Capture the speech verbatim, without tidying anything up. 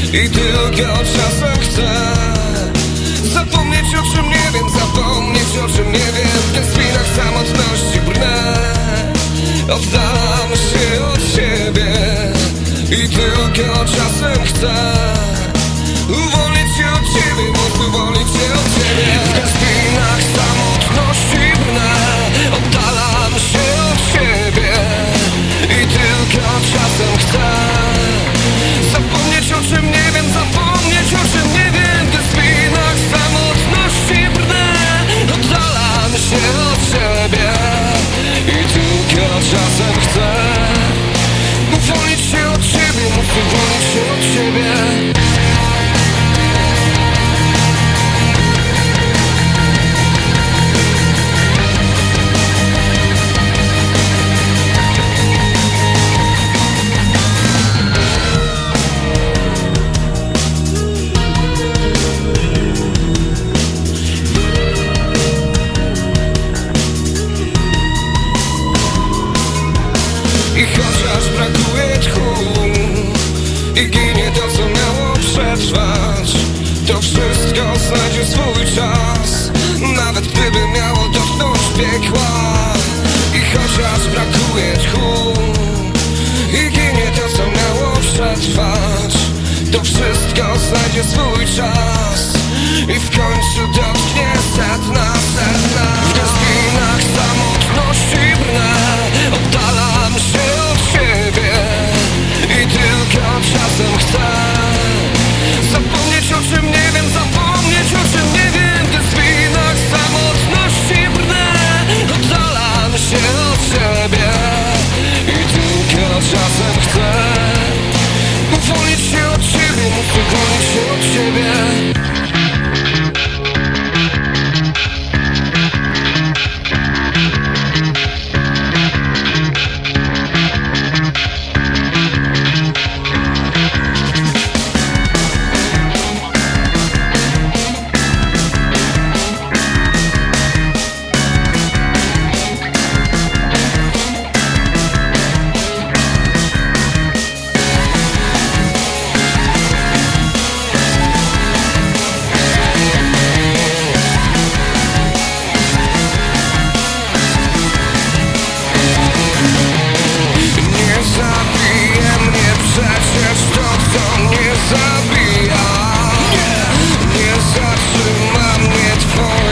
I tylko czasem chcę zapomnieć, o czym nie wiem, zapomnieć, o czym nie wiem. W tych spinach samotności brnę, oddalam się od siebie. I tylko czasem chcę uwolnić się od ciebie, móc uwolnić się od ciebie. W tych spinach samotności brnę, oddalam się od siebie. I tylko czasem chcę zapomnieć, o czym nie wiem, zapomnieć, o czym nie wiem. W tych spinach samotności brnę, oddalam się od siebie. I tylko czasem chcę uwolnić się od ciebie, móc uwolnić się od ciebie. I chociaż brakuje tchu i ginie to, co miało przetrwać, to wszystko znajdzie swój czas, nawet gdyby miało dotknąć piekła. I chociaż brakuje tchu i ginie to, co miało przetrwać, to wszystko znajdzie swój czas i w końcu dotknie setna, setna. W tych spinach samotności brnę, oddalam się od siebie. I tylko czasem chcę zapomnieć, o czym nie wiem, zapomnieć, o czym nie wiem. W tych spinach samotności brnę, oddalam się od siebie. I tylko czasem chcę uwolnić się od ciebie, móc uwolnić się od ciebie. Przecież to, co mnie zabija, nie, nie zatrzyma mnie twoje